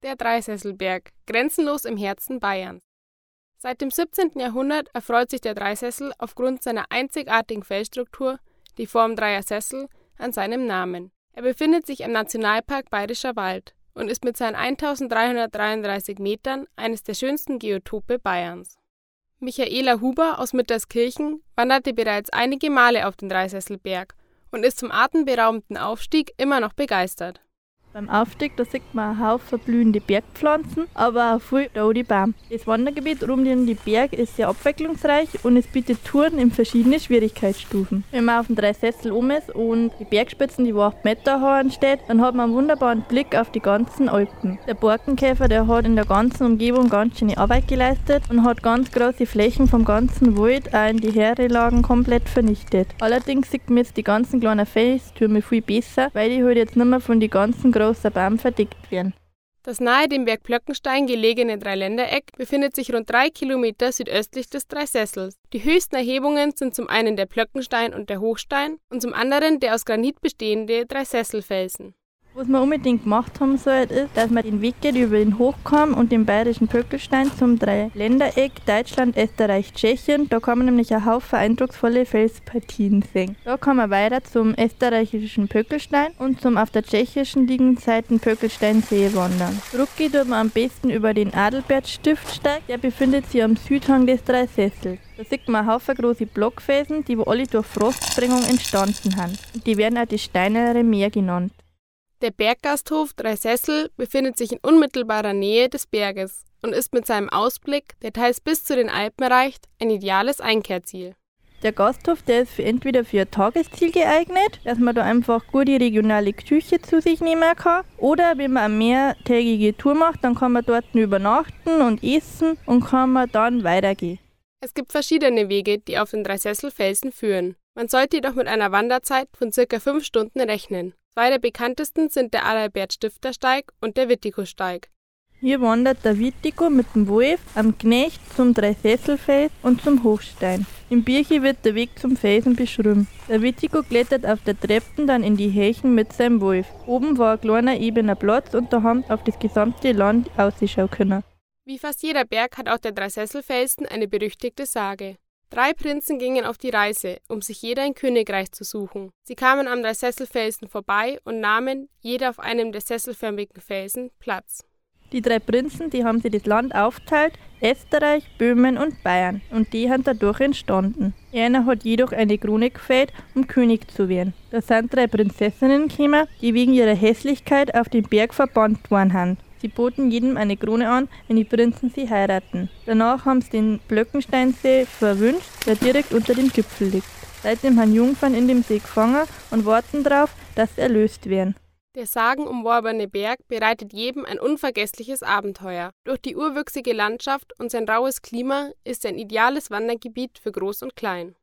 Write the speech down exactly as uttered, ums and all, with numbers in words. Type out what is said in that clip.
Der Dreisesselberg, grenzenlos im Herzen Bayerns. Seit dem siebzehnten Jahrhundert erfreut sich der Dreisessel aufgrund seiner einzigartigen Felsstruktur, die Form dreier Sessel, an seinem Namen. Er befindet sich im Nationalpark Bayerischer Wald und ist mit seinen eintausenddreihundertdreiunddreißig Metern eines der schönsten Geotope Bayerns. Michaela Huber aus Mitterskirchen wanderte bereits einige Male auf den Dreisesselberg und ist zum atemberaubenden Aufstieg immer noch begeistert. Beim Aufstieg da sieht man einen Haufen blühende Bergpflanzen, aber auch viele tote Bäume. Das Wandergebiet rund um die Berg ist sehr abwechslungsreich und es bietet Touren in verschiedenen Schwierigkeitsstufen. Wenn man auf dem Dreisessel oben ist und die Bergspitzen, die wo acht Meter hoch steht, dann hat man einen wunderbaren Blick auf die ganzen Alpen. Der Borkenkäfer, der hat in der ganzen Umgebung ganz schöne Arbeit geleistet und hat ganz große Flächen vom ganzen Wald auch in die Heerelagen komplett vernichtet. Allerdings sieht man jetzt die ganzen kleinen Felstürme viel besser, weil die halt jetzt nicht mehr von den ganzen großer Baum verdickt werden. Das nahe dem Berg Plöckenstein gelegene Dreiländereck befindet sich rund drei Kilometer südöstlich des Dreisessels. Die höchsten Erhebungen sind zum einen der Plöckenstein und der Hochstein und zum anderen der aus Granit bestehende Dreisesselfelsen. Was wir unbedingt gemacht haben sollte, ist, dass man den Weg geht über den Hochkamm und den bayerischen Pöckelstein zum Dreiländereck Deutschland, Österreich, Tschechien. Da kann man nämlich einen Haufen eindrucksvolle Felspartien sehen. Da kann man weiter zum österreichischen Pöckelstein und zum auf der tschechischen liegenden Seite Pöckelsteinsee wandern. Zurückgeht man am besten über den Adalbert-Stiftsteig, der befindet sich am Südhang des Dreisessels. Da sieht man einen Haufen große Blockfelsen, die wo alle durch Frostsprengung entstanden sind. Und die werden auch das Steinere Meer genannt. Der Berggasthof Dreisessel befindet sich in unmittelbarer Nähe des Berges und ist mit seinem Ausblick, der teils bis zu den Alpen reicht, ein ideales Einkehrziel. Der Gasthof, der ist für entweder für ein Tagesziel geeignet, dass man da einfach gute regionale Küche zu sich nehmen kann, oder wenn man eine mehrtägige Tour macht, dann kann man dort übernachten und essen und kann man dann weitergehen. Es gibt verschiedene Wege, die auf den Dreisesselfelsen führen. Man sollte jedoch mit einer Wanderzeit von circa fünf Stunden rechnen. Zwei der bekanntesten sind der Adalbert-Stifter-Steig und der Wittico-Steig. Hier wandert der Wittico mit dem Wolf am Knecht zum Dreisesselfels und zum Hochstein. Im Birche wird der Weg zum Felsen beschrieben. Der Wittico klettert auf der Treppe dann in die Hächen mit seinem Wolf. Oben war ein kleiner ebener Platz und da haben auf das gesamte Land ausschauen können. Wie fast jeder Berg hat auch der Dreisesselfelsen eine berüchtigte Sage. Drei Prinzen gingen auf die Reise, um sich jeder ein Königreich zu suchen. Sie kamen am Dreisesselfelsen vorbei und nahmen, jeder auf einem der sesselförmigen Felsen, Platz. Die drei Prinzen, die haben sich das Land aufgeteilt, Österreich, Böhmen und Bayern, und die sind dadurch entstanden. Einer hat jedoch eine Krone gefällt, um König zu werden. Da sind drei Prinzessinnen gekommen, die wegen ihrer Hässlichkeit auf den Berg verbannt worden sind. Sie boten jedem eine Krone an, wenn die Prinzen sie heiraten. Danach haben sie den Blöckensteinsee verwünscht, der direkt unter dem Gipfel liegt. Seitdem haben Jungfern in dem See gefangen und warten darauf, dass sie erlöst werden. Der sagenumworbene Berg bereitet jedem ein unvergessliches Abenteuer. Durch die urwüchsige Landschaft und sein raues Klima ist er ein ideales Wandergebiet für Groß und Klein.